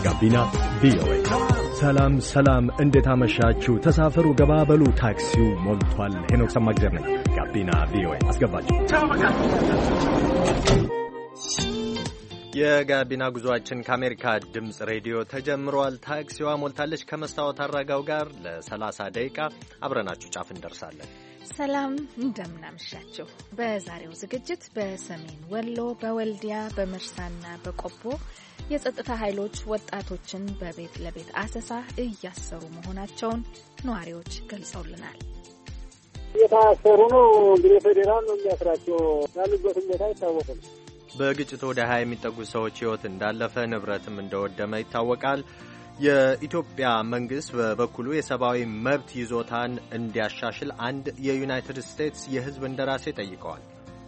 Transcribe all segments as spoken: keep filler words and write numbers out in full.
ጋቢና ቪኦኤ። ሰላም ሰላም፣ እንዴት አመሻችሁ? ተሳፈሩ፣ ገባበሉ፣ ታክሲው ሞልቷል። ሄኖክ ሰማግዘር ነኝ። ጋቢና ቪኦኤ አስገባችሁ። የጋቢና ጉዟችን ከአሜሪካ ድምፅ ሬዲዮ ተጀምሯል። ታክሲዋ ሞልታለች። ከመስታወት አራጋው ጋር ለሰላሳ ደቂቃ አብረናችሁ ጫፍ እንደርሳለን። ሰላም እንደምናመሻችሁ። በዛሬው ዝግጅት በሰሜን ወሎ በወልዲያ በመርሳና በቆቦ የጸጥታ ኃይሎች ወጣቶችን በቤት ለቤት አሰሳ እያሰሩ መሆናቸውን ነዋሪዎች ገልጸውልናል። እየታሰሩ ነው። እንግዲህ ፌዴራል ነው የሚያስራቸው። ያሉበት ሁኔታ አይታወቅም። በግጭቱ ወደ ሀያ የሚጠጉ ሰዎች ሕይወት እንዳለፈ ንብረትም እንደወደመ ይታወቃል። የኢትዮጵያ መንግስት በበኩሉ የሰብአዊ መብት ይዞታን እንዲያሻሽል አንድ የዩናይትድ ስቴትስ የሕዝብ እንደራሴ ጠይቀዋል።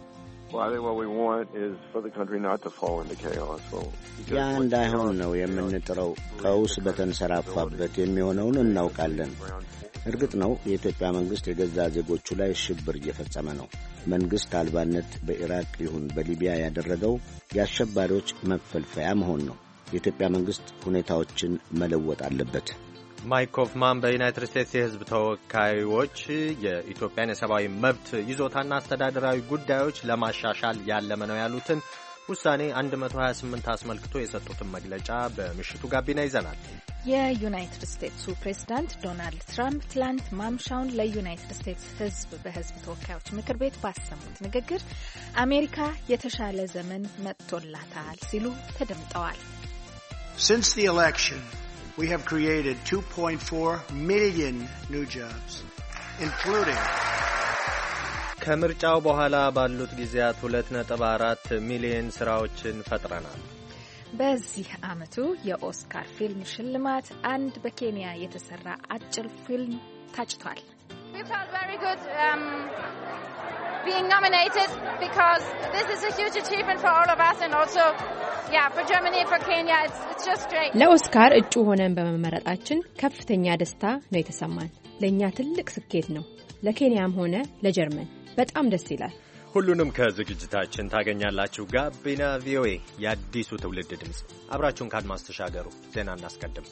ያ እንዳይሆን ነው የምንጥረው። ቀውስ በተንሰራፋበት የሚሆነውን እናውቃለን። እርግጥ ነው የኢትዮጵያ መንግስት የገዛ ዜጎቹ ላይ ሽብር እየፈጸመ ነው። መንግስት አልባነት በኢራቅ ይሁን በሊቢያ ያደረገው የአሸባሪዎች መፈልፈያ መሆን ነው። የኢትዮጵያ መንግስት ሁኔታዎችን መለወጥ አለበት። ማይክ ኮፍማን በዩናይትድ ስቴትስ የሕዝብ ተወካዮች የኢትዮጵያን የሰብአዊ መብት ይዞታና አስተዳደራዊ ጉዳዮች ለማሻሻል ያለመ ነው ያሉትን ውሳኔ መቶ ሀያ ስምንት አስመልክቶ የሰጡትን መግለጫ በምሽቱ ጋቢና ይዘናል። የዩናይትድ ስቴትሱ ፕሬዝዳንት ዶናልድ ትራምፕ ትላንት ማምሻውን ለዩናይትድ ስቴትስ ሕዝብ በሕዝብ ተወካዮች ምክር ቤት ባሰሙት ንግግር አሜሪካ የተሻለ ዘመን መጥቶላታል ሲሉ ተደምጠዋል። Since the election, we have created two point four million new jobs, including ከምርጫው በኋላ ባሉት ጊዜያት ሁለት ነጥብ አራት ሚሊዮን ስራዎችን ፈጥረናል። በዚህ ዓመቱ የኦስካር ፊልም ሽልማት አንድ በኬንያ የተሰራ አጭር ፊልም ታጭቷል። We felt very good um, being nominated because this is a huge achievement for all of us and also yeah for Germany for Kenya it's it's just great. ለኦስካር እጩ ሆነን በመመረጣችን ከፍተኛ ደስታ ነው የተሰማን። ለኛ ትልቅ ስኬት ነው። ለኬንያም ሆነ ለጀርመን በጣም ደስ ይላል። ሁሉንም ከዝግጅታችን ታገኛላችሁ። ጋቢና ቪኦኤ የአዲሱ ትውልድ ድምፅ። አብራችሁን ካድማስ ተሻገሩ። ዜና እናስቀድም።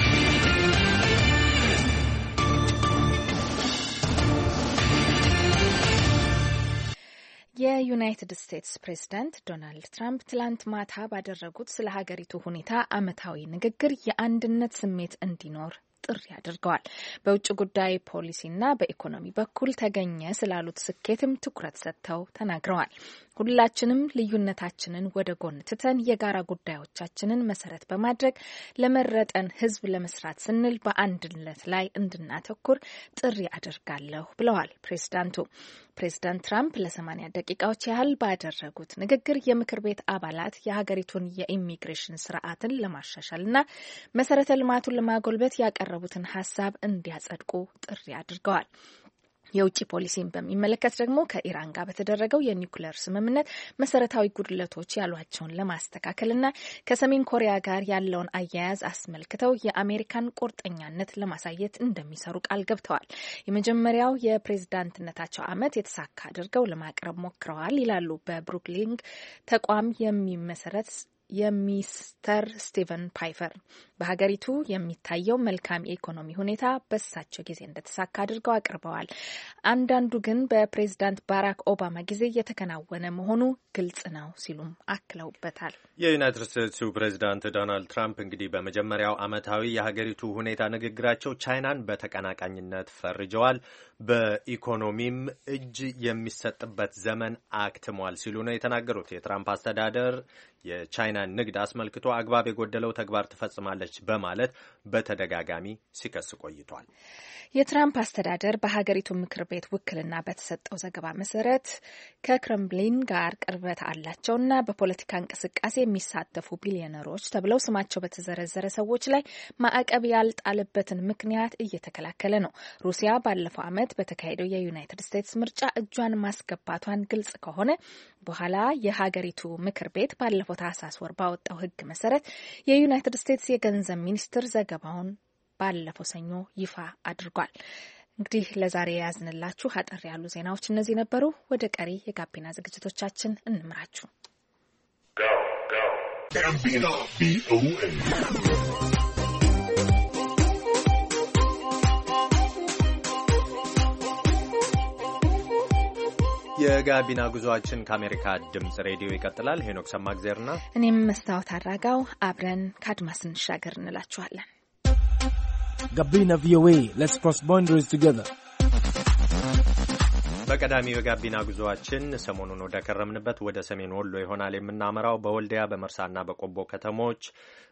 የዩናይትድ ስቴትስ ፕሬዝዳንት ዶናልድ ትራምፕ ትላንት ማታ ባደረጉት ስለ ሀገሪቱ ሁኔታ ዓመታዊ ንግግር የአንድነት ስሜት እንዲኖር ጥሪ አድርገዋል። በውጭ ጉዳይ ፖሊሲና በኢኮኖሚ በኩል ተገኘ ስላሉት ስኬትም ትኩረት ሰጥተው ተናግረዋል። ሁላችንም ልዩነታችንን ወደ ጎን ትተን የጋራ ጉዳዮቻችንን መሰረት በማድረግ ለመረጠን ሕዝብ ለመስራት ስንል በአንድነት ላይ እንድናተኩር ጥሪ አድርጋለሁ ብለዋል ፕሬዝዳንቱ። ፕሬዝዳንት ትራምፕ ለሰማንያ ደቂቃዎች ያህል ባደረጉት ንግግር የምክር ቤት አባላት የሀገሪቱን የኢሚግሬሽን ስርዓትን ለማሻሻልና መሰረተ ልማቱን ለማጎልበት ያቀረቡትን ሀሳብ እንዲያጸድቁ ጥሪ አድርገዋል። የውጭ ፖሊሲን በሚመለከት ደግሞ ከኢራን ጋር በተደረገው የኒውክሌር ስምምነት መሰረታዊ ጉድለቶች ያሏቸውን ለማስተካከልና ከሰሜን ኮሪያ ጋር ያለውን አያያዝ አስመልክተው የአሜሪካን ቁርጠኛነት ለማሳየት እንደሚሰሩ ቃል ገብተዋል። የመጀመሪያው የፕሬዝዳንትነታቸው ዓመት የተሳካ አድርገው ለማቅረብ ሞክረዋል ይላሉ በብሩክሊንግ ተቋም የሚመሰረት የሚስተር ስቲቨን ፓይፈር። በሀገሪቱ የሚታየው መልካም የኢኮኖሚ ሁኔታ በሳቸው ጊዜ እንደተሳካ አድርገው አቅርበዋል። አንዳንዱ ግን በፕሬዝዳንት ባራክ ኦባማ ጊዜ የተከናወነ መሆኑ ግልጽ ነው ሲሉም አክለውበታል። የዩናይትድ ስቴትሱ ፕሬዝዳንት ዶናልድ ትራምፕ እንግዲህ በመጀመሪያው ዓመታዊ የሀገሪቱ ሁኔታ ንግግራቸው ቻይናን በተቀናቃኝነት ፈርጀዋል። በኢኮኖሚም እጅ የሚሰጥበት ዘመን አክትሟል ሲሉ ነው የተናገሩት። የትራምፕ አስተዳደር የቻይና ንግድ አስመልክቶ አግባብ የጎደለው ተግባር ትፈጽማለች በማለት በተደጋጋሚ ሲከስ ቆይቷል። የትራምፕ አስተዳደር በሀገሪቱ ምክር ቤት ውክልና በተሰጠው ዘገባ መሰረት ከክሬምሊን ጋር ቅርበት አላቸውና በፖለቲካ እንቅስቃሴ የሚሳተፉ ቢሊዮነሮች ተብለው ስማቸው በተዘረዘረ ሰዎች ላይ ማዕቀብ ያልጣለበትን ምክንያት እየተከላከለ ነው። ሩሲያ ባለፈው ዓመት በተካሄደው የዩናይትድ ስቴትስ ምርጫ እጇን ማስገባቷን ግልጽ ከሆነ በኋላ የሀገሪቱ ምክር ቤት ባለፈው ታህሳስ ወር ባወጣው ሕግ መሰረት የዩናይትድ ስቴትስ የገንዘብ ሚኒስትር ዘገባውን ባለፈው ሰኞ ይፋ አድርጓል። እንግዲህ ለዛሬ ያዝንላችሁ አጠር ያሉ ዜናዎች እነዚህ ነበሩ። ወደ ቀሪ የጋቢና ዝግጅቶቻችን እንምራችሁ። The ጋቢና ቪኦኤ የጋቢና ጉዟችን ከአሜሪካ ድምጽ ሬዲዮ ይቀጥላል። ሄኖክ ሰማግዜርና እኔም መስታወት አራጋው አብረን ከአድማስ እንሻገር እንላችኋለን። ጋቢና ቪኦኤ ሌትስ ክሮስ ቦንደሪስ ቱጌዘር። በቀዳሚው የጋቢና ጉዟችን ሰሞኑን ወደ ከረምንበት ወደ ሰሜን ወሎ ይሆናል የምናመራው። በወልዲያ በመርሳና በቆቦ ከተሞች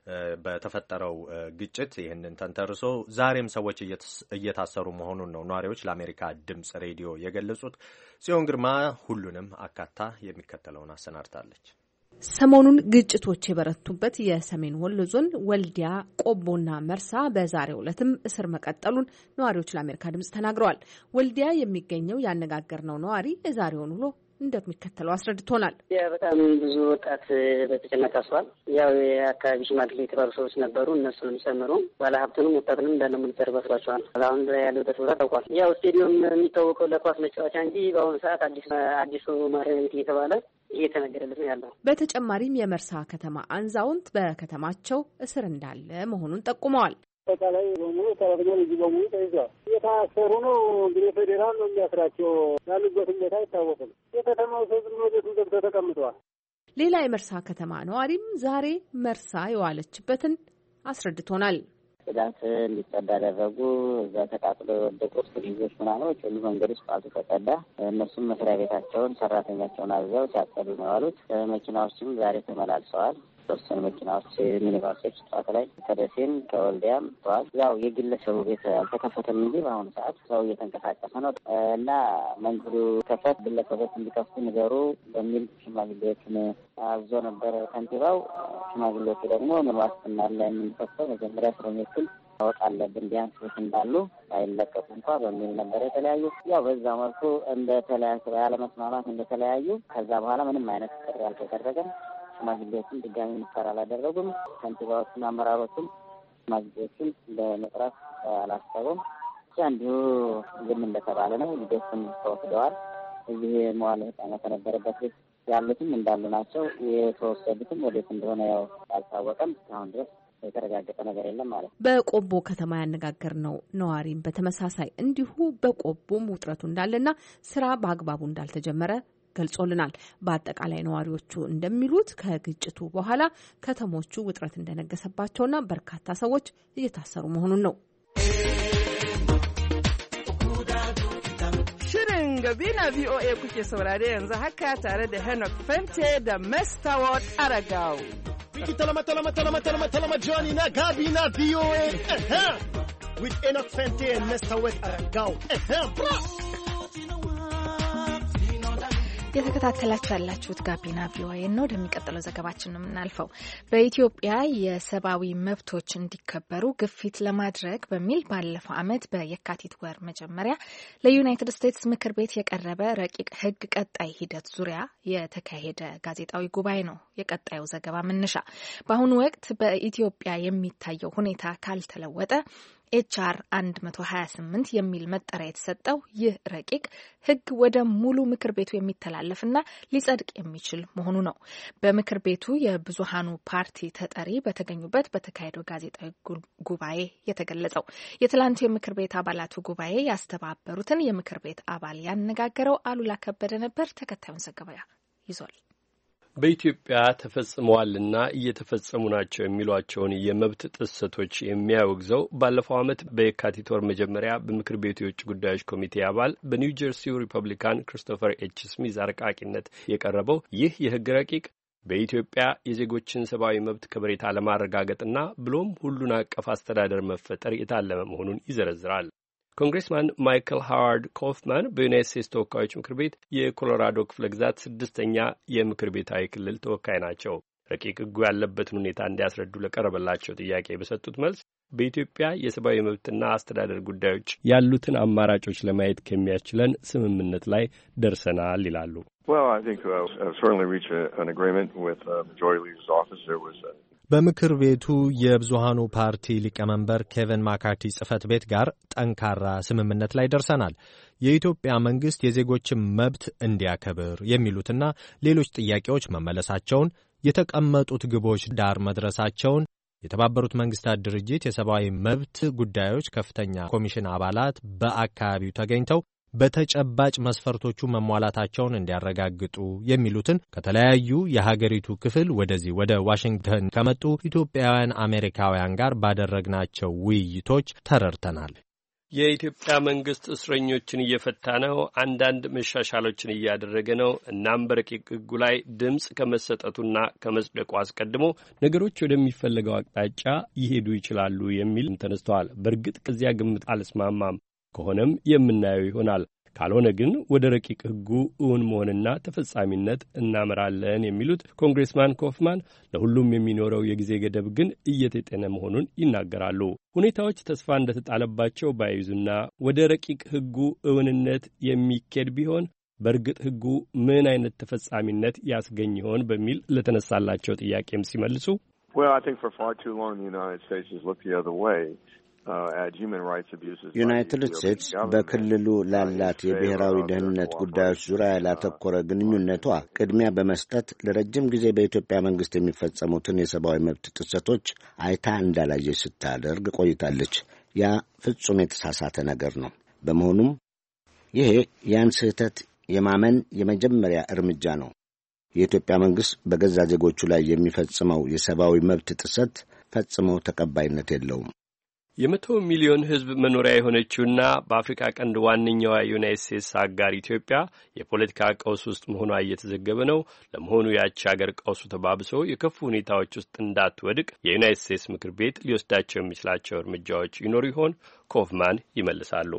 በተፈጠረው ግጭት ይህንን ተንተርሶ ዛሬም ሰዎች እየታሰሩ መሆኑን ነው ነዋሪዎች ለአሜሪካ ድምጽ ሬዲዮ የገለጹት። ጽዮን ግርማ ሁሉንም አካታ የሚከተለውን አሰናድታለች። ሰሞኑን ግጭቶች የበረቱበት የሰሜን ወሎ ዞን ወልዲያ፣ ቆቦና መርሳ በዛሬው ዕለትም እስር መቀጠሉን ነዋሪዎች ለአሜሪካ ድምጽ ተናግረዋል። ወልዲያ የሚገኘው ያነጋገርነው ነዋሪ የዛሬውን ውሎ እንደሚከተለው አስረድቶናል። ያ በጣም ብዙ ወጣት በተጨናቂ ታስሯል። ያው የአካባቢ ሽማግሌ የተባሉ ሰዎች ነበሩ። እነሱንም ጨምሮ ባለሀብቱንም ወጣቱንም እንዳለ ሚኒስተር በስሯቸዋል። አሁን ያለበት ቦታ ታውቋል። ያው ስቴዲየም የሚታወቀው ለኳስ መጫወቻ እንጂ በአሁኑ ሰዓት አዲስ አዲሱ ማረሚያ ቤት እየተባለ እየተነገረለት ነው ያለው። በተጨማሪም የመርሳ ከተማ አዛውንት በከተማቸው እስር እንዳለ መሆኑን ጠቁመዋል። አጠቃላይ በሙሉ ተረግሞ ልጅ በሙሉ ተይዟል። የታሰሩ ነው እንግዲህ ፌዴራል ነው የሚያስራቸው። ያሉበትም ቦታ አይታወቅም። የከተማው ሰው ዝም ብሎ ቤቱን ዘግቶ ተቀምጠዋል። ሌላ የመርሳ ከተማ ነዋሪም ዛሬ መርሳ የዋለችበትን አስረድቶናል። ጽዳት እንዲጸዳ አደረጉ። እዛ ተቃጥሎ የወደቁት ፍሪጆች ምናምኖች ሁሉ መንገድ ውስጥ ፓርቱ ተጸዳ። እነሱም መስሪያ ቤታቸውን ሰራተኛቸውን አዘው ሲያጸዱ ነው ያሉት። መኪናዎችም ዛሬ ተመላልሰዋል። ተወሰኑ መኪናዎች ሚኒባሶች ጠዋት ላይ ከደሴም ከወልዲያም ተዋል። ያው የግለሰቡ ቤት አልተከፈተም እንጂ በአሁኑ ሰዓት ሰው እየተንቀሳቀሰ ነው እና መንገዱ ከፈት ግለሰቦች እንዲከፍቱ ንገሩ በሚል ሽማግሌዎችን አዞ ነበር ከንቲባው። ሽማግሌዎቹ ደግሞ ምን ዋስትና አለ የምንከፍተው መጀመሪያ እስረኞቹን ማወቅ አለብን ቢያንስ ቤት እንዳሉ አይለቀቁ እንኳ በሚል ነበር የተለያዩ። ያው በዛ መልኩ እንደተለያዩ ያለመስማማት እንደተለያዩ ከዛ በኋላ ምንም አይነት ጥሪ አልተደረገም። ሽማግሌዎችን ድጋሚ ሙከራ አላደረጉም። ከንቲባዎችና አመራሮችም ሽማግሌዎችን በመጥራት አላሰቡም። እንዲሁ ዝም እንደተባለ ነው። ልጆችም ተወስደዋል። እዚህ መዋለ ሕጻናት ከነበረበት ቤት ያሉትም እንዳሉ ናቸው። የተወሰዱትም ወዴት እንደሆነ ያው አልታወቀም። እስካሁን ድረስ የተረጋገጠ ነገር የለም ማለት ነው። በቆቦ ከተማ ያነጋገርነው ነዋሪም በተመሳሳይ እንዲሁ በቆቦም ውጥረቱ እንዳለና ስራ በአግባቡ እንዳልተጀመረ ገልጾልናል። በአጠቃላይ ነዋሪዎቹ እንደሚሉት ከግጭቱ በኋላ ከተሞቹ ውጥረት እንደነገሰባቸውና በርካታ ሰዎች እየታሰሩ መሆኑን ነው። Shirin Gabina ቪኦኤ kuke saurare yanzu haka tare da Enoch Fente da Mestaward Aragao. Wiki talama talama talama talama talama Johnny na Gabina ቪኦኤ with Enoch Fente and Mestaward Aragao. የተከታተላችሁ ያላችሁት ጋቢና ቪኦኤ ነው። ወደሚቀጥለው ዘገባችን ነው የምናልፈው። በኢትዮጵያ የሰብአዊ መብቶች እንዲከበሩ ግፊት ለማድረግ በሚል ባለፈው ዓመት በየካቲት ወር መጀመሪያ ለዩናይትድ ስቴትስ ምክር ቤት የቀረበ ረቂቅ ሕግ ቀጣይ ሂደት ዙሪያ የተካሄደ ጋዜጣዊ ጉባኤ ነው የቀጣዩ ዘገባ መነሻ። በአሁኑ ወቅት በኢትዮጵያ የሚታየው ሁኔታ ካልተለወጠ ኤች አር አንድ መቶ ሀያ ስምንት የሚል መጠሪያ የተሰጠው ይህ ረቂቅ ሕግ ወደ ሙሉ ምክር ቤቱ የሚተላለፍና ሊጸድቅ የሚችል መሆኑ ነው። በምክር ቤቱ የብዙሃኑ ፓርቲ ተጠሪ በተገኙበት በተካሄደው ጋዜጣዊ ጉባኤ የተገለጸው። የትላንቱ የምክር ቤት አባላቱ ጉባኤ ያስተባበሩትን የምክር ቤት አባል ያነጋገረው አሉላ ከበደ ነበር። ተከታዩን ዘገባ ይዟል። በኢትዮጵያ ተፈጽመዋልና እየተፈጸሙ ናቸው የሚሏቸውን የመብት ጥሰቶች የሚያወግዘው ባለፈው ዓመት በየካቲት ወር መጀመሪያ በምክር ቤቱ የውጭ ጉዳዮች ኮሚቴ አባል በኒው ጀርሲው ሪፐብሊካን ክሪስቶፈር ኤች ስሚዝ አርቃቂነት የቀረበው ይህ የሕግ ረቂቅ በኢትዮጵያ የዜጎችን ሰብአዊ መብት ከበሬታ ለማረጋገጥና ብሎም ሁሉን አቀፍ አስተዳደር መፈጠር የታለመ መሆኑን ይዘረዝራል። ኮንግሬስማን ማይክል ሃዋርድ ኮፍማን በዩናይት ስቴትስ ተወካዮች ምክር ቤት የኮሎራዶ ክፍለ ግዛት ስድስተኛ የምክር ቤታዊ ክልል ተወካይ ናቸው። ረቂቅ ሕጉ ያለበትን ሁኔታ እንዲያስረዱ ለቀረበላቸው ጥያቄ በሰጡት መልስ በኢትዮጵያ የሰብአዊ መብትና አስተዳደር ጉዳዮች ያሉትን አማራጮች ለማየት ከሚያስችለን ስምምነት ላይ ደርሰናል ይላሉ። Well, I think uh, uh, certainly reach a, an agreement with uh, Majority Leader's office. There was a በምክር ቤቱ የብዙሃኑ ፓርቲ ሊቀመንበር ኬቨን ማካርቲ ጽህፈት ቤት ጋር ጠንካራ ስምምነት ላይ ደርሰናል። የኢትዮጵያ መንግስት የዜጎችን መብት እንዲያከብር የሚሉትና ሌሎች ጥያቄዎች መመለሳቸውን የተቀመጡት ግቦች ዳር መድረሳቸውን የተባበሩት መንግስታት ድርጅት የሰብአዊ መብት ጉዳዮች ከፍተኛ ኮሚሽን አባላት በአካባቢው ተገኝተው በተጨባጭ መስፈርቶቹ መሟላታቸውን እንዲያረጋግጡ የሚሉትን ከተለያዩ የሀገሪቱ ክፍል ወደዚህ ወደ ዋሽንግተን ከመጡ ኢትዮጵያውያን አሜሪካውያን ጋር ባደረግናቸው ውይይቶች ተረድተናል። የኢትዮጵያ መንግስት እስረኞችን እየፈታ ነው፣ አንዳንድ መሻሻሎችን እያደረገ ነው። እናም በረቂቅ ሕጉ ላይ ድምፅ ከመሰጠቱና ከመጽደቁ አስቀድሞ ነገሮች ወደሚፈለገው አቅጣጫ ይሄዱ ይችላሉ የሚል ተነስተዋል። በእርግጥ ከዚያ ግምት አልስማማም። ከሆነም የምናየው ይሆናል። ካልሆነ ግን ወደ ረቂቅ ሕጉ እውን መሆንና ተፈጻሚነት እናመራለን የሚሉት ኮንግሬስማን ኮፍማን ለሁሉም የሚኖረው የጊዜ ገደብ ግን እየተጠነ መሆኑን ይናገራሉ። ሁኔታዎች ተስፋ እንደተጣለባቸው ባይዙና ወደ ረቂቅ ሕጉ እውንነት የሚኬድ ቢሆን በእርግጥ ሕጉ ምን አይነት ተፈጻሚነት ያስገኝ ይሆን በሚል ለተነሳላቸው ጥያቄም ሲመልሱ Well, I think for far too long the United States has looked the other way. ዩናይትድ ስቴትስ በክልሉ ላላት የብሔራዊ ደህንነት ጉዳዮች ዙሪያ ያላተኮረ ግንኙነቷ ቅድሚያ በመስጠት ለረጅም ጊዜ በኢትዮጵያ መንግስት የሚፈጸሙትን የሰብአዊ መብት ጥሰቶች አይታ እንዳላየች ስታደርግ ቆይታለች። ያ ፍጹም የተሳሳተ ነገር ነው። በመሆኑም ይሄ ያን ስህተት የማመን የመጀመሪያ እርምጃ ነው። የኢትዮጵያ መንግስት በገዛ ዜጎቹ ላይ የሚፈጽመው የሰብአዊ መብት ጥሰት ፈጽሞ ተቀባይነት የለውም። የመቶ ሚሊዮን ሕዝብ መኖሪያ የሆነችውና በአፍሪካ ቀንድ ዋነኛዋ ዩናይትድ ስቴትስ አጋር ኢትዮጵያ የፖለቲካ ቀውስ ውስጥ መሆኗ እየተዘገበ ነው። ለመሆኑ ያቺ ሀገር ቀውሱ ተባብሶ የከፉ ሁኔታዎች ውስጥ እንዳትወድቅ የዩናይትድ ስቴትስ ምክር ቤት ሊወስዳቸው የሚችላቸው እርምጃዎች ይኖሩ ይሆን? ኮፍማን ይመልሳሉ።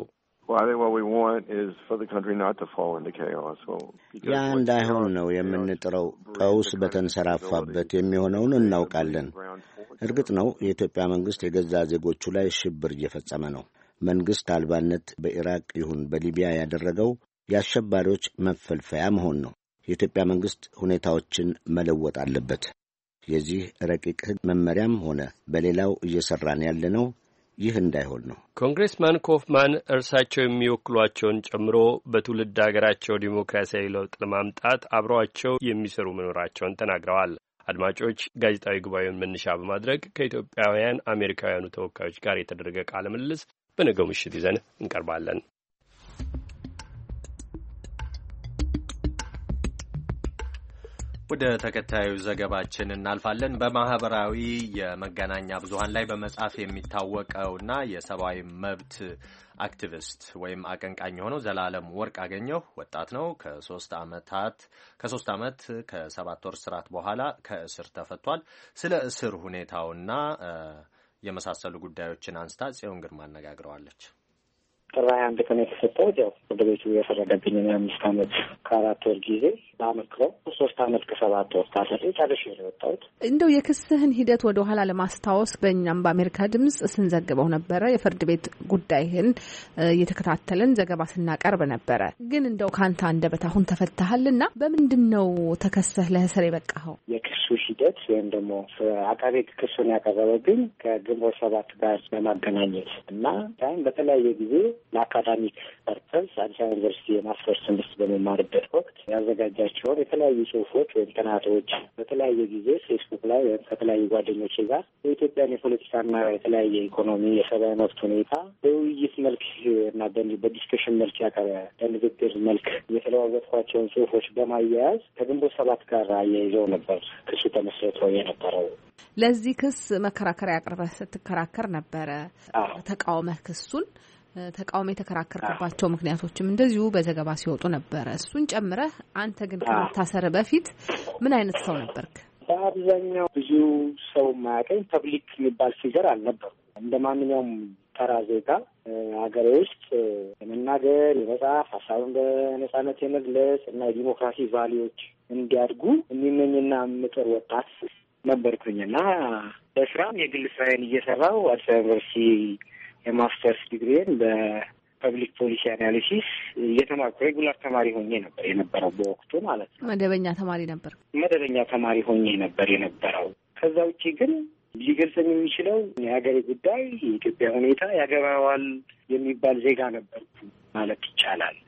ያ እንዳይሆን ነው የምንጥረው። ቀውስ በተንሰራፋበት የሚሆነውን እናውቃለን። እርግጥ ነው የኢትዮጵያ መንግስት የገዛ ዜጎቹ ላይ ሽብር እየፈጸመ ነው። መንግስት አልባነት በኢራቅ ይሁን በሊቢያ ያደረገው የአሸባሪዎች መፈልፈያ መሆን ነው። የኢትዮጵያ መንግስት ሁኔታዎችን መለወጥ አለበት። የዚህ ረቂቅ ሕግ መመሪያም ሆነ በሌላው እየሰራን ያለነው ይህ እንዳይሆን ነው። ኮንግሬስማን ኮፍማን እርሳቸው የሚወክሏቸውን ጨምሮ በትውልድ ሀገራቸው ዲሞክራሲያዊ ለውጥ ለማምጣት አብረዋቸው የሚሰሩ መኖራቸውን ተናግረዋል። አድማጮች፣ ጋዜጣዊ ጉባኤውን መነሻ በማድረግ ከኢትዮጵያውያን አሜሪካውያኑ ተወካዮች ጋር የተደረገ ቃለ ምልልስ በነገው ምሽት ይዘን እንቀርባለን። ወደ ተከታዩ ዘገባችን እናልፋለን። በማህበራዊ የመገናኛ ብዙሃን ላይ በመጻፍ የሚታወቀውና የሰብአዊ መብት አክቲቪስት ወይም አቀንቃኝ የሆነው ዘላለም ወርቅ አገኘሁ ወጣት ነው። ከሶስት አመታት ከሶስት አመት ከሰባት ወር እስራት በኋላ ከእስር ተፈቷል። ስለ እስር ሁኔታውና የመሳሰሉ ጉዳዮችን አንስታ ጽዮን ግርማ አነጋግረዋለች። ጥር ሃያ አንድ ቀን የተሰጠሁት ያው ወደ ቤቱ የፈረደብኝ አምስት አመት ከአራት ወር ጊዜ በአመክሮ ሶስት አመት ከሰባት ወር ታስሬ ጨርሼ ነው የወጣሁት። እንደው የክስህን ሂደት ወደ ኋላ ለማስታወስ በእኛም በአሜሪካ ድምጽ ስንዘግበው ነበረ። የፍርድ ቤት ጉዳይህን እየተከታተልን ዘገባ ስናቀርብ ነበረ። ግን እንደው ካንተ አንደበት አሁን ተፈታሃልና በምንድን ነው ተከሰህ ለእስር የበቃኸው? የክሱ ሂደት ወይም ደግሞ አቃቤ ክሱን ያቀረበብኝ ከግንቦት ሰባት ጋር በማገናኘት እና ታይም በተለያየ ጊዜ ለአካዳሚክ ፐርፐስ አዲስ አበባ ዩኒቨርሲቲ የማስተርስ ትምህርት በመማርበት ወቅት ያዘጋጃቸውን የተለያዩ ጽሁፎች ወይም ጥናቶች በተለያየ ጊዜ ፌስቡክ ላይ ወይም ከተለያዩ ጓደኞቼ ጋር የኢትዮጵያን የፖለቲካና የተለያየ ኢኮኖሚ፣ የሰብአዊ መብት ሁኔታ በውይይት መልክ እና በዲስከሽን መልክ ያቀረ በንግግር መልክ የተለዋወጥኳቸውን ጽሁፎች በማያያዝ ከግንቦት ሰባት ጋር አያይዘው ነበር ክሱ ተመስርቶ የነበረው። ለዚህ ክስ መከራከሪያ አቅርበህ ስትከራከር ነበረ። ተቃውመህ ክሱን ተቃውሞ የተከራከርክባቸው ምክንያቶችም እንደዚሁ በዘገባ ሲወጡ ነበረ። እሱን ጨምረህ አንተ ግን ከመታሰር በፊት ምን አይነት ሰው ነበርክ? በአብዛኛው ብዙ ሰው ማያውቀኝ ፐብሊክ የሚባል ፊገር አልነበርኩም። እንደ ማንኛውም ተራ ዜጋ ሀገሬ ውስጥ የመናገር፣ የመጻፍ፣ ሀሳብን በነጻነት የመግለጽ እና የዲሞክራሲ ቫሊዎች እንዲያድጉ የሚመኝና የምጥር ወጣት ነበርኩኝና በስራም የግል ስራዬን እየሰራው አዲስ አበባ ዩኒቨርሲቲ የማስተርስ ዲግሪን በፐብሊክ ፖሊሲ አናሊሲስ እየተማርኩ ሬጉላር ተማሪ ሆኜ ነበር የነበረው በወቅቱ ማለት ነው። መደበኛ ተማሪ ነበር መደበኛ ተማሪ ሆኜ ነበር የነበረው። ከዛ ውጪ ግን ሊገልጸኝ የሚችለው የሀገሬ ጉዳይ፣ የኢትዮጵያ ሁኔታ ያገባዋል የሚባል ዜጋ ነበርኩ ማለት ይቻላል።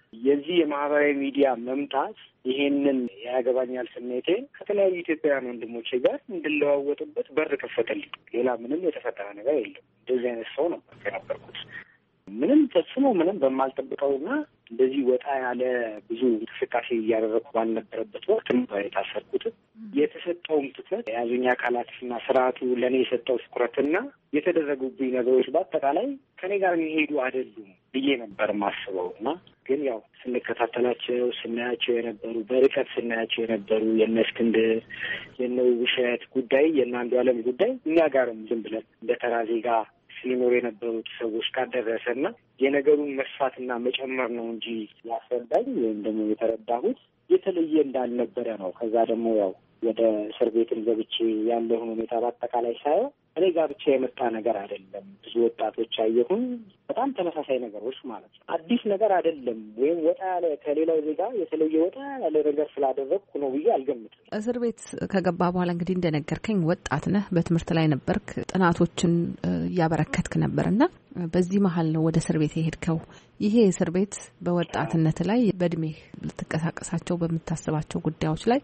የዚህ የማህበራዊ ሚዲያ መምጣት ይሄንን ያገባኛል ስሜቴን ከተለያዩ ኢትዮጵያውያን ወንድሞቼ ጋር እንድለዋወጥበት በር ከፈተልኝ። ሌላ ምንም የተፈጠረ ነገር የለም። እንደዚህ አይነት ሰው ነበር የነበርኩት። ምንም ተጽዕኖ ምንም በማልጠብቀውና እንደዚህ ወጣ ያለ ብዙ እንቅስቃሴ እያደረኩ ባልነበረበት ወቅት ነበር የታሰርኩት። የተሰጠውም ትኩረት የያዙኝ አካላትና ስርዓቱ ለእኔ የሰጠው ትኩረትና የተደረጉብኝ ነገሮች በአጠቃላይ ከኔ ጋር የሚሄዱ አይደሉም ብዬ ነበር ማስበው እና ግን ያው ስንከታተላቸው ስናያቸው የነበሩ በርቀት ስናያቸው የነበሩ የእነ እስክንድር የእነ ውብሸት ጉዳይ የእነ አንዱዓለም ጉዳይ እኛ ጋርም ዝም ብለን እንደ ተራ ዜጋ ሲኖር የነበሩት ሰዎች ጋር ደረሰና የነገሩን መስፋትና መጨመር ነው እንጂ ያስረዳኝ ወይም ደግሞ የተረዳሁት የተለየ እንዳልነበረ ነው። ከዛ ደግሞ ያው ወደ እስር ቤትም ገብቼ ያለውን ሁኔታ በአጠቃላይ ሳየው እኔ ጋር ብቻ የመጣ ነገር አይደለም። ብዙ ወጣቶች አየሁን፣ በጣም ተመሳሳይ ነገሮች ማለት ነው። አዲስ ነገር አይደለም ወይም ወጣ ያለ ከሌላው ዜጋ የተለየ ወጣ ያለ ነገር ስላደረግኩ ነው ብዬ አልገምትም። እስር ቤት ከገባ በኋላ እንግዲህ እንደነገርከኝ ወጣት ነህ፣ በትምህርት ላይ ነበርክ፣ ጥናቶችን እያበረከትክ ነበርና በዚህ መሀል ነው ወደ እስር ቤት የሄድከው። ይሄ እስር ቤት በወጣትነት ላይ በእድሜ ልትንቀሳቀሳቸው በምታስባቸው ጉዳዮች ላይ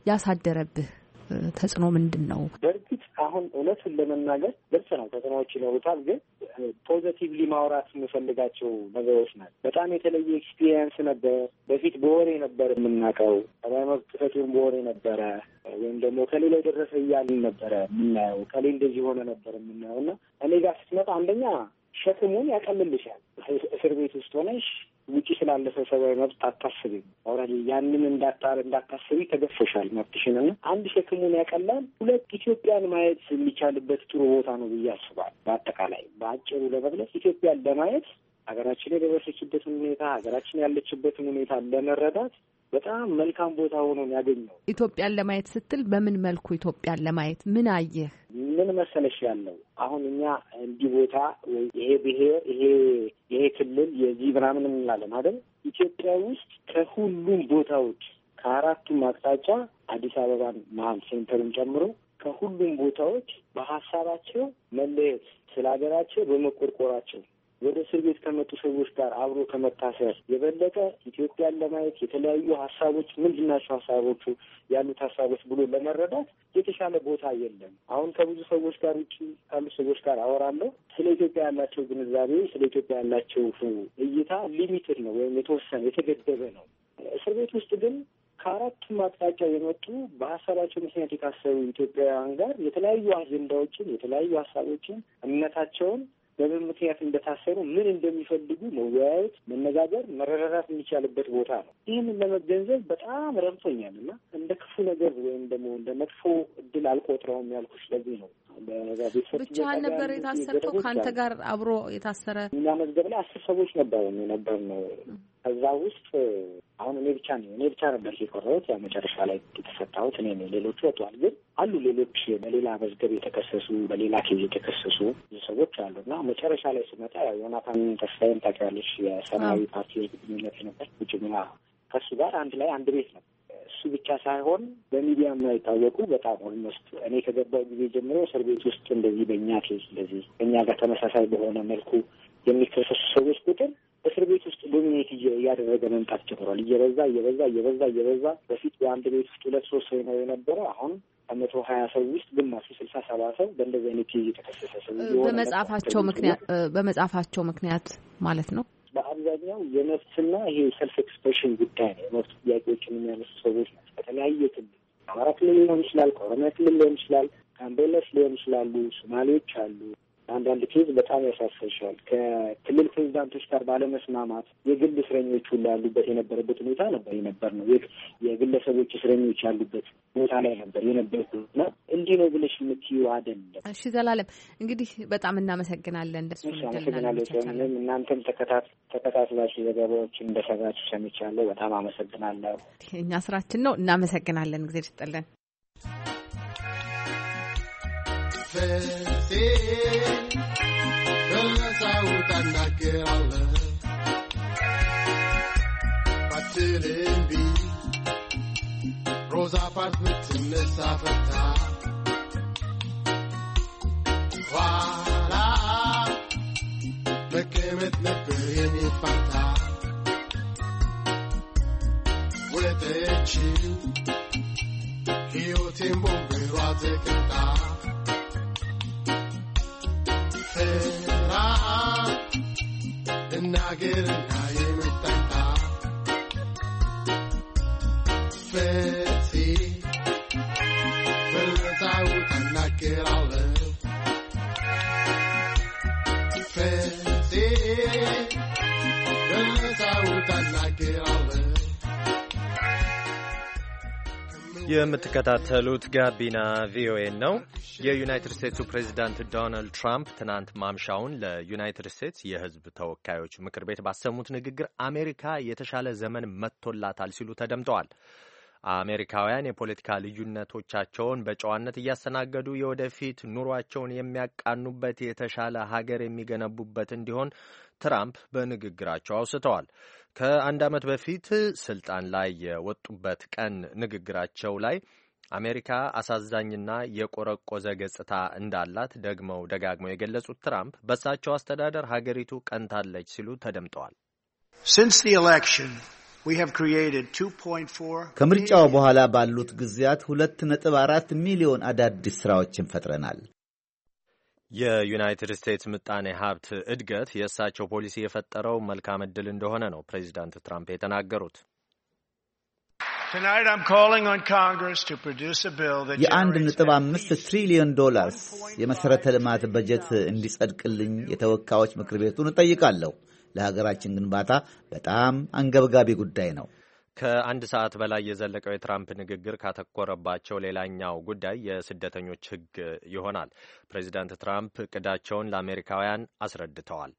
ያሳደረብህ ተጽዕኖ ምንድን ነው? በእርግጥ አሁን እውነቱን ለመናገር ግልጽ ነው፣ ተጽዕኖዎች ይኖሩታል። ግን ፖዚቲቭሊ ማውራት የምፈልጋቸው ነገሮች ናቸው። በጣም የተለየ ኤክስፒሪየንስ ነበር። በፊት በወሬ ነበር የምናውቀው፣ ሰብአዊ መብት ጥሰቱን በወሬ ነበረ ወይም ደግሞ ከሌላ የደረሰ እያልን ነበረ የምናየው፣ ከሌ እንደዚህ ሆነ ነበር የምናየው እና እኔ ጋር ስትመጣ አንደኛ ሸክሙን ያቀልልሻል። እስር ቤት ውስጥ ሆነሽ ውጪ ስላለፈ ሰብአዊ መብት አታስቢም። ኦልሬዲ ያንን እንዳታር እንዳታስቢ ተገፈሻል መብትሽንና አንድ ሸክሙን ያቀላል። ሁለት ኢትዮጵያን ማየት የሚቻልበት ጥሩ ቦታ ነው ብዬ አስባለሁ። በአጠቃላይ በአጭሩ ለመግለጽ ኢትዮጵያን ለማየት ሀገራችን የደረሰችበትን ሁኔታ ሀገራችን ያለችበትን ሁኔታ ለመረዳት በጣም መልካም ቦታ ሆኖ ያገኘው። ኢትዮጵያን ለማየት ስትል በምን መልኩ ኢትዮጵያን ለማየት ምን አየህ? ምን መሰለሽ ያለው አሁን እኛ እንዲህ ቦታ ወይ ይሄ ብሔር ይሄ ይሄ ክልል የዚህ ምናምን እንላለን አይደል? ኢትዮጵያ ውስጥ ከሁሉም ቦታዎች ከአራቱም አቅጣጫ አዲስ አበባን መሀል ሴንተሩን ጨምሮ ከሁሉም ቦታዎች በሀሳባቸው መለየት ስለ ሀገራቸው በመቆርቆራቸው ወደ እስር ቤት ከመጡ ሰዎች ጋር አብሮ ከመታሰር የበለጠ ኢትዮጵያን ለማየት የተለያዩ ሀሳቦች ምንድን ናቸው ሀሳቦቹ ያሉት ሀሳቦች ብሎ ለመረዳት የተሻለ ቦታ የለም። አሁን ከብዙ ሰዎች ጋር ውጭ ካሉ ሰዎች ጋር አወራለሁ። ስለ ኢትዮጵያ ያላቸው ግንዛቤ ስለ ኢትዮጵያ ያላቸው እይታ ሊሚትድ ነው ወይም የተወሰነ የተገደበ ነው። እስር ቤት ውስጥ ግን ከአራቱም አቅጣጫ የመጡ በሀሳባቸው ምክንያት የታሰሩ ኢትዮጵያውያን ጋር የተለያዩ አጀንዳዎችን የተለያዩ ሀሳቦችን እምነታቸውን በምን ምክንያት እንደታሰሩ ምን እንደሚፈልጉ መወያየት፣ መነጋገር፣ መረዳዳት የሚቻልበት ቦታ ነው። ይህንን ለመገንዘብ በጣም ረድቶኛል እና እንደ ክፉ ነገር ወይም ደግሞ እንደ መጥፎ እድል አልቆጥረውም ያልኩሽ ለዚህ ነው። ብቻህን ነበር የታሰርከው? ከአንተ ጋር አብሮ የታሰረ? እኛ መዝገብ ላይ አስር ሰዎች ነበሩ ነበር ነው። ከዛ ውስጥ አሁን እኔ ብቻ ነኝ እኔ ብቻ ነበር የቀረሁት። ያው መጨረሻ ላይ የተፈታሁት እኔ ነኝ። ሌሎቹ ወጥተዋል። ግን አሉ ሌሎች በሌላ መዝገብ የተከሰሱ በሌላ ኬዝ የተከሰሱ ሰዎች አሉና መጨረሻ ላይ ስመጣ ያው ዮናታን ተስፋዬን ታውቂዋለሽ? የሰማያዊ ፓርቲ ግንኙነት ነበር ውጭ ሚና ከሱ ጋር አንድ ላይ አንድ ቤት ነው። እሱ ብቻ ሳይሆን በሚዲያ የማይታወቁ በጣም ኦልሞስት እኔ ከገባው ጊዜ ጀምሮ እስር ቤት ውስጥ እንደዚህ በእኛ ኬዝ እንደዚህ እኛ ጋር ተመሳሳይ በሆነ መልኩ የሚከሰሱ ሰዎች ቁጥር እስር ቤት ውስጥ ዶሚኔት እያደረገ መምጣት ጀምሯል። እየበዛ እየበዛ እየበዛ እየበዛ በፊት በአንድ ቤት ውስጥ ሁለት ሶስት ሰው ነው የነበረው። አሁን ከመቶ ሀያ ሰው ውስጥ ግማሹ ስልሳ ሰባ ሰው በእንደዚህ አይነት ኬዝ የተከሰሰ ሰው በመጽሐፋቸው ምክንያት በመጽሐፋቸው ምክንያት ማለት ነው። በአብዛኛው የመብትና ይሄ ሰልፍ ኤክስፕሬሽን ጉዳይ ነው። የመብት ጥያቄዎችን የሚያነሱ ሰዎች ናቸው። ከተለያየ ክልል አማራ ክልል ሊሆን ይችላል፣ ከኦሮሚያ ክልል ሊሆን ይችላል፣ ጋምቤላስ ሊሆን ይችላሉ፣ ሶማሌዎች አሉ። አንዳንድ ኬዝ በጣም ያሳፍርሻል። ከክልል ፕሬዚዳንቶች ጋር ባለመስማማት የግል እስረኞች ሁሉ ያሉበት የነበረበት ሁኔታ ነበር የነበር ነው። የግለሰቦች እስረኞች ያሉበት ቦታ ላይ ነበር የነበርኩት እና እንዲህ ነው ብለሽ የምትይው አይደለም። እሺ ዘላለም እንግዲህ በጣም እናመሰግናለን። ደስ አመሰግናለሁ። ምንም እናንተም ተከታት ተከታትላችሁ ዘገባዎችን እንደሰራችሁ ሰምቻለሁ። በጣም አመሰግናለሁ። እኛ ስራችን ነው። እናመሰግናለን። ጊዜ ይስጥልን። Rosa Parks in the Safata. Voilà, the Kemet Nepper in Fanta. ይናገርና የምጠጣ ፈቲ በለታው ተናገራለሁ ፈቲ በለታው ተናገራለሁ። የምትከታተሉት ጋቢና ቪኦኤ ነው። የዩናይትድ ስቴትሱ ፕሬዚዳንት ዶናልድ ትራምፕ ትናንት ማምሻውን ለዩናይትድ ስቴትስ የሕዝብ ተወካዮች ምክር ቤት ባሰሙት ንግግር አሜሪካ የተሻለ ዘመን መጥቶላታል ሲሉ ተደምጠዋል። አሜሪካውያን የፖለቲካ ልዩነቶቻቸውን በጨዋነት እያስተናገዱ የወደፊት ኑሯቸውን የሚያቃኑበት የተሻለ ሀገር የሚገነቡበት እንዲሆን ትራምፕ በንግግራቸው አውስተዋል። ከአንድ ዓመት በፊት ስልጣን ላይ የወጡበት ቀን ንግግራቸው ላይ አሜሪካ አሳዛኝና የቆረቆዘ ገጽታ እንዳላት ደግመው ደጋግመው የገለጹት ትራምፕ በእሳቸው አስተዳደር ሀገሪቱ ቀንታለች ሲሉ ተደምጠዋል። ከምርጫው በኋላ ባሉት ጊዜያት ሁለት ነጥብ አራት ሚሊዮን አዳዲስ ሥራዎችን ፈጥረናል። የዩናይትድ ስቴትስ ምጣኔ ሀብት እድገት የእሳቸው ፖሊሲ የፈጠረው መልካም ዕድል እንደሆነ ነው ፕሬዚዳንት ትራምፕ የተናገሩት። የአንድ ነጥብ አምስት ትሪሊዮን ዶላርስ የመሠረተ ልማት በጀት እንዲጸድቅልኝ የተወካዮች ምክር ቤቱን እጠይቃለሁ። ለሀገራችን ግንባታ በጣም አንገብጋቢ ጉዳይ ነው። ከአንድ ሰዓት በላይ የዘለቀው የትራምፕ ንግግር ካተኮረባቸው ሌላኛው ጉዳይ የስደተኞች ሕግ ይሆናል። ፕሬዚዳንት ትራምፕ ዕቅዳቸውን ለአሜሪካውያን አስረድተዋል።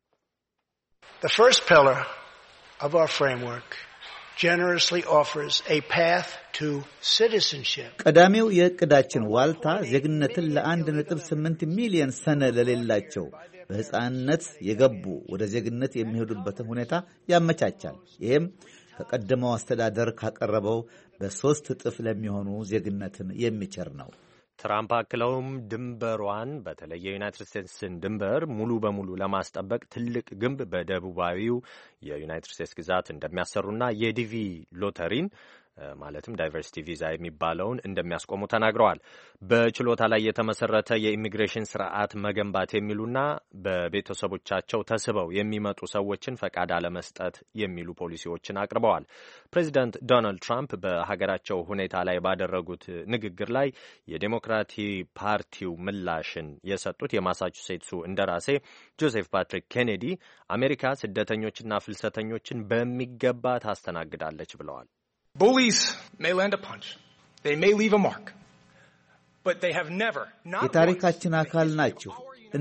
The first pillar of our framework generously offers a path to citizenship. ቀዳሚው የዕቅዳችን ዋልታ ዜግነትን ለአንድ ነጥብ ስምንት ሚሊዮን ሰነ ለሌላቸው በሕፃንነት የገቡ ወደ ዜግነት የሚሄዱበትን ሁኔታ ያመቻቻል። ይህም ከቀደመው አስተዳደር ካቀረበው በሦስት እጥፍ ለሚሆኑ ዜግነትን የሚቸር ነው። ትራምፕ አክለውም ድንበሯን በተለይ የዩናይትድ ስቴትስን ድንበር ሙሉ በሙሉ ለማስጠበቅ ትልቅ ግንብ በደቡባዊው የዩናይትድ ስቴትስ ግዛት እንደሚያሰሩና የዲቪ ሎተሪን ማለትም ዳይቨርሲቲ ቪዛ የሚባለውን እንደሚያስቆሙ ተናግረዋል። በችሎታ ላይ የተመሰረተ የኢሚግሬሽን ስርዓት መገንባት የሚሉና በቤተሰቦቻቸው ተስበው የሚመጡ ሰዎችን ፈቃድ አለመስጠት የሚሉ ፖሊሲዎችን አቅርበዋል። ፕሬዚዳንት ዶናልድ ትራምፕ በሀገራቸው ሁኔታ ላይ ባደረጉት ንግግር ላይ የዴሞክራቲክ ፓርቲው ምላሽን የሰጡት የማሳቹሴትሱ እንደራሴ ጆሴፍ ፓትሪክ ኬኔዲ አሜሪካ ስደተኞችና ፍልሰተኞችን በሚገባ ታስተናግዳለች ብለዋል። Bullies may land a punch. They may leave a mark. But they have never not የታሪካችን አካል ናችሁ።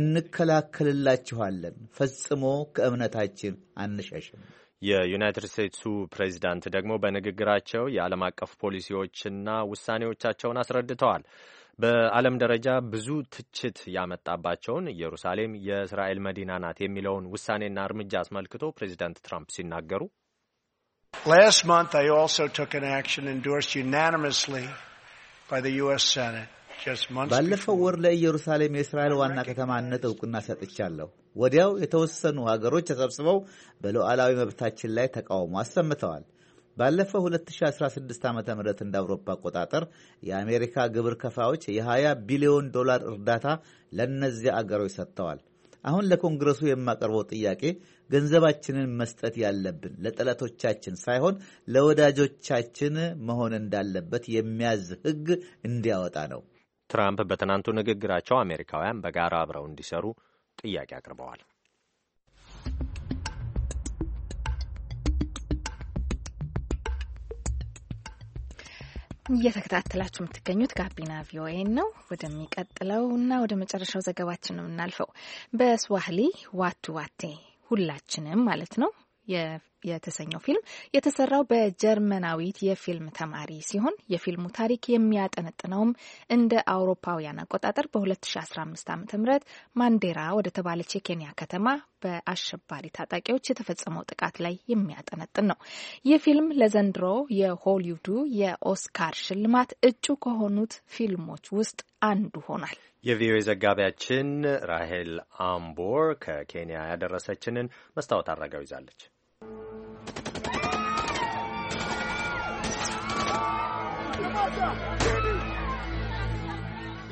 እንከላከልላችኋለን። ፈጽሞ ከእምነታችን አንሸሽም። የዩናይትድ ስቴትሱ ፕሬዚዳንት ደግሞ በንግግራቸው የዓለም አቀፍ ፖሊሲዎችና ውሳኔዎቻቸውን አስረድተዋል። በዓለም ደረጃ ብዙ ትችት ያመጣባቸውን ኢየሩሳሌም የእስራኤል መዲና ናት የሚለውን ውሳኔና እርምጃ አስመልክቶ ፕሬዚዳንት ትራምፕ ሲናገሩ Last month, I also took an action endorsed unanimously by the U S Senate. Just months ባለፈው ወር ለኢየሩሳሌም የእስራኤል ዋና ከተማነት ዕውቅና ሰጥቻለሁ። ወዲያው የተወሰኑ ሀገሮች ተሰብስበው በሉዓላዊ መብታችን ላይ ተቃውሞ አሰምተዋል። ባለፈው ሁለት ሺህ አስራ ስድስት ዓመተ ምህረት እንደ አውሮፓ አቆጣጠር የአሜሪካ ግብር ከፋዮች የ20 ቢሊዮን ዶላር እርዳታ ለእነዚህ አገሮች ሰጥተዋል። አሁን ለኮንግረሱ የማቀርበው ጥያቄ ገንዘባችንን መስጠት ያለብን ለጠላቶቻችን ሳይሆን ለወዳጆቻችን መሆን እንዳለበት የሚያዝ ሕግ እንዲያወጣ ነው። ትራምፕ በትናንቱ ንግግራቸው አሜሪካውያን በጋራ አብረው እንዲሰሩ ጥያቄ አቅርበዋል። እየተከታተላችሁ የምትገኙት ጋቢና ቪኦኤ ነው። ወደሚቀጥለው እና ወደ መጨረሻው ዘገባችን ነው የምናልፈው። በስዋሂሊ ዋቱ ዋቴ ሁላችንም ማለት ነው የተሰኘው ፊልም የተሰራው በጀርመናዊት የፊልም ተማሪ ሲሆን የፊልሙ ታሪክ የሚያጠነጥነውም እንደ አውሮፓውያን አቆጣጠር በ2015 ዓ.ም ማንዴራ ወደ ተባለች የኬንያ ከተማ በአሸባሪ ታጣቂዎች የተፈጸመው ጥቃት ላይ የሚያጠነጥን ነው። ይህ ፊልም ለዘንድሮ የሆሊውዱ የኦስካር ሽልማት እጩ ከሆኑት ፊልሞች ውስጥ አንዱ ሆኗል። የቪኦኤ ዘጋቢያችን ራሄል አምቦር ከኬንያ ያደረሰችንን መስታወት አድርጋው ይዛለች።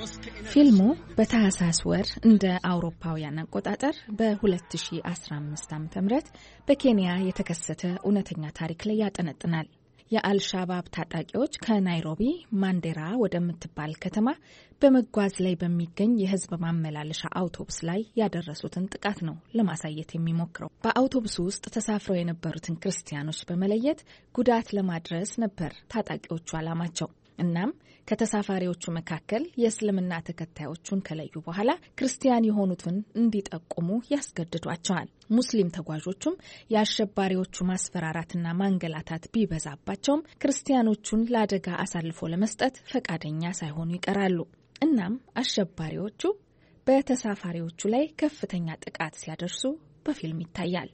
ፊልሙ በታህሳስ ወር እንደ አውሮፓውያን አቆጣጠር በ2015 ዓ.ም በኬንያ የተከሰተ እውነተኛ ታሪክ ላይ ያጠነጥናል። የአልሻባብ ታጣቂዎች ከናይሮቢ ማንዴራ ወደምትባል ከተማ በመጓዝ ላይ በሚገኝ የህዝብ ማመላለሻ አውቶቡስ ላይ ያደረሱትን ጥቃት ነው ለማሳየት የሚሞክረው። በአውቶቡሱ ውስጥ ተሳፍረው የነበሩትን ክርስቲያኖች በመለየት ጉዳት ለማድረስ ነበር ታጣቂዎቹ ዓላማቸው። እናም ከተሳፋሪዎቹ መካከል የእስልምና ተከታዮቹን ከለዩ በኋላ ክርስቲያን የሆኑትን እንዲጠቁሙ ያስገድዷቸዋል። ሙስሊም ተጓዦቹም የአሸባሪዎቹ ማስፈራራትና ማንገላታት ቢበዛባቸውም ክርስቲያኖቹን ለአደጋ አሳልፎ ለመስጠት ፈቃደኛ ሳይሆኑ ይቀራሉ። እናም አሸባሪዎቹ በተሳፋሪዎቹ ላይ ከፍተኛ ጥቃት ሲያደርሱ በፊልም ይታያል።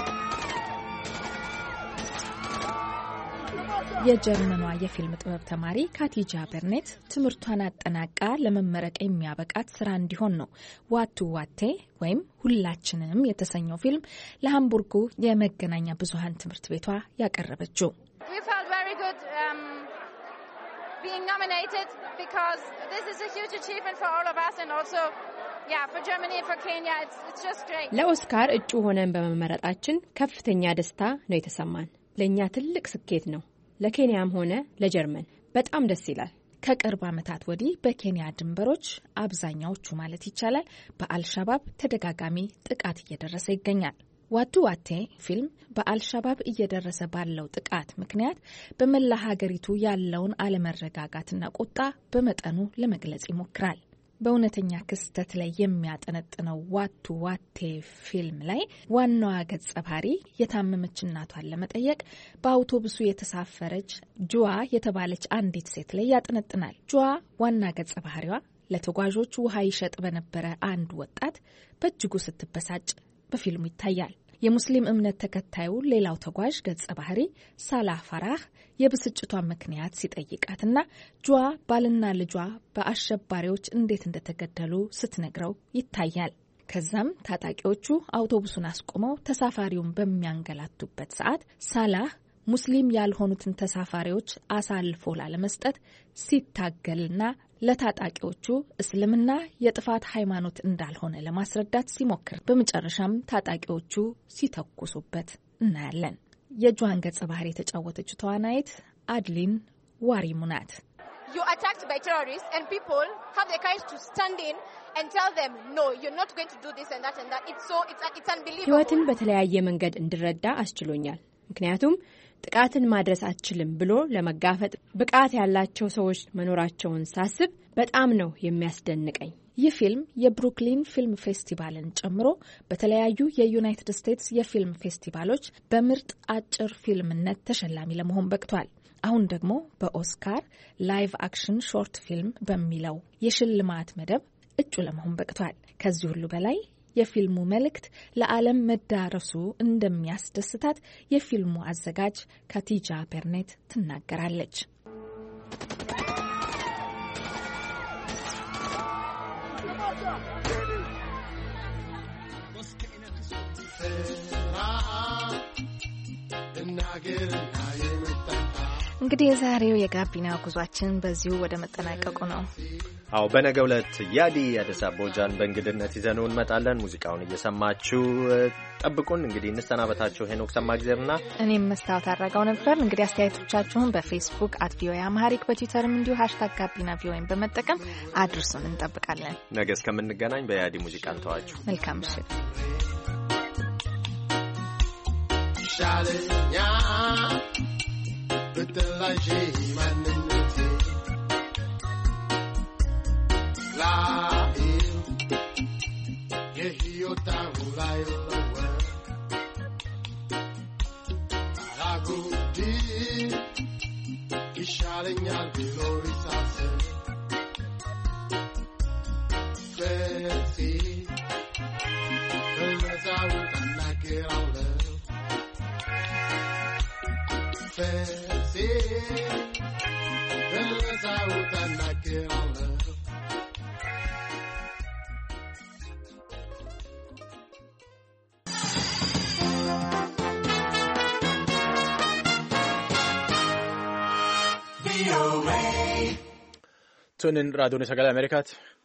የጀርመኗ የፊልም ጥበብ ተማሪ ካቲጃ በርኔት ትምህርቷን አጠናቃ ለመመረቅ የሚያበቃት ስራ እንዲሆን ነው ዋቱ ዋቴ ወይም ሁላችንም የተሰኘው ፊልም ለሃምቡርጉ የመገናኛ ብዙሃን ትምህርት ቤቷ ያቀረበችው። being nominated because this is a huge achievement for all of us and also yeah for Germany and for Kenya it's it's just great. ለኦስካር እጩ ሆነን በመመረጣችን ከፍተኛ ደስታ ነው የተሰማን። ለኛ ትልቅ ስኬት ነው። ለኬንያም ሆነ ለጀርመን በጣም ደስ ይላል። ከቅርብ ዓመታት ወዲህ በኬንያ ድንበሮች አብዛኛዎቹ ማለት ይቻላል በአልሻባብ ተደጋጋሚ ጥቃት እየደረሰ ይገኛል። ዋቱ ዋቴ ፊልም በአልሻባብ እየደረሰ ባለው ጥቃት ምክንያት በመላ ሀገሪቱ ያለውን አለመረጋጋትና ቁጣ በመጠኑ ለመግለጽ ይሞክራል። በእውነተኛ ክስተት ላይ የሚያጠነጥነው ዋቱ ዋቴ ፊልም ላይ ዋናዋ ገጸ ባህሪ የታመመች እናቷን ለመጠየቅ በአውቶቡሱ የተሳፈረች ጁዋ የተባለች አንዲት ሴት ላይ ያጠነጥናል። ጁዋ ዋና ገጸ ባህሪዋ ለተጓዦቹ ውሃ ይሸጥ በነበረ አንድ ወጣት በእጅጉ ስትበሳጭ በፊልሙ ይታያል። የሙስሊም እምነት ተከታዩ ሌላው ተጓዥ ገጸ ባህሪ ሳላህ ፈራህ የብስጭቷን ምክንያት ሲጠይቃትና ጁዋ ባልና ልጇ በአሸባሪዎች እንዴት እንደተገደሉ ስትነግረው ይታያል። ከዛም ታጣቂዎቹ አውቶቡሱን አስቆመው ተሳፋሪውን በሚያንገላቱበት ሰዓት ሳላህ ሙስሊም ያልሆኑትን ተሳፋሪዎች አሳልፎ ላለመስጠት ሲታገልና ለታጣቂዎቹ እስልምና የጥፋት ሃይማኖት እንዳልሆነ ለማስረዳት ሲሞክር በመጨረሻም ታጣቂዎቹ ሲተኩሱበት እናያለን። የጁዋን ገጸ ባህሪ የተጫወተችው ተዋናይት አድሊን ዋሪሙ ናት። You are attacked by terrorists and people have the courage to stand in and tell them no you're not going to do this and that and that it's so it's it's unbelievable. ህይወትን በተለያየ መንገድ እንድረዳ አስችሎኛል። ምክንያቱም ጥቃትን ማድረስ አትችልም ብሎ ለመጋፈጥ ብቃት ያላቸው ሰዎች መኖራቸውን ሳስብ በጣም ነው የሚያስደንቀኝ። ይህ ፊልም የብሩክሊን ፊልም ፌስቲቫልን ጨምሮ በተለያዩ የዩናይትድ ስቴትስ የፊልም ፌስቲቫሎች በምርጥ አጭር ፊልምነት ተሸላሚ ለመሆን በቅቷል። አሁን ደግሞ በኦስካር ላይቭ አክሽን ሾርት ፊልም በሚለው የሽልማት መደብ እጩ ለመሆን በቅቷል። ከዚህ ሁሉ በላይ የፊልሙ መልእክት ለዓለም መዳረሱ እንደሚያስደስታት የፊልሙ አዘጋጅ ካቲጃ በርኔት ትናገራለች። እንግዲህ የዛሬው የጋቢና ጉዟችን በዚሁ ወደ መጠናቀቁ ነው። አዎ በነገው ዕለት ያዲ አዲስ አበባን በእንግድነት ይዘነው እንመጣለን። ሙዚቃውን እየሰማችሁ ጠብቁን። እንግዲህ እንሰናበታችሁ። ሄኖክ ሰማግዘርና እኔም መስታወት አድርጋው ነበር። እንግዲህ አስተያየቶቻችሁን በፌስቡክ አት ቪኦኤ አማሪክ በትዊተርም እንዲሁ ሃሽታግ ጋቢና ቪኦኤን በመጠቀም አድርሱን። እንጠብቃለን። ነገ እስከምንገናኝ በያዲ ሙዚቃ እንተዋችሁ። መልካም ምሽት። ሻለኛ በተላጂ ማንነቴ ላይ የህይወት ላይ ለወ አጉዲ ይሻለኛል ቢኖር ይሳሰ በሲ በመዛው ተናገራለ fancy bells out and I get on love V O A Sunin raadiyoon sagalee Ameerikaati.